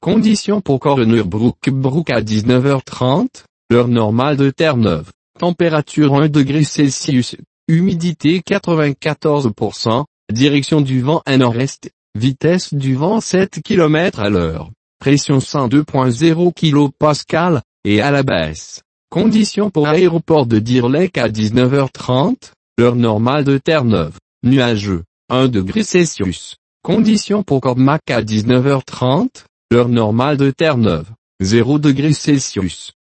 Conditions pour Cornerbrook à 19h30, heure normale de Terre-Neuve. Température 1 degré Celsius, humidité 94%, direction du vent nord-est, vitesse du vent 7 km à l'heure, pression 102.0 kPa, et à la baisse. Conditions pour aéroport de Deer Lake à 19h30, heure normale de Terre-Neuve, nuageux, 1 degré Celsius. Conditions pour Cormac à 19h30, heure normale de Terre-Neuve, 0 degré Celsius.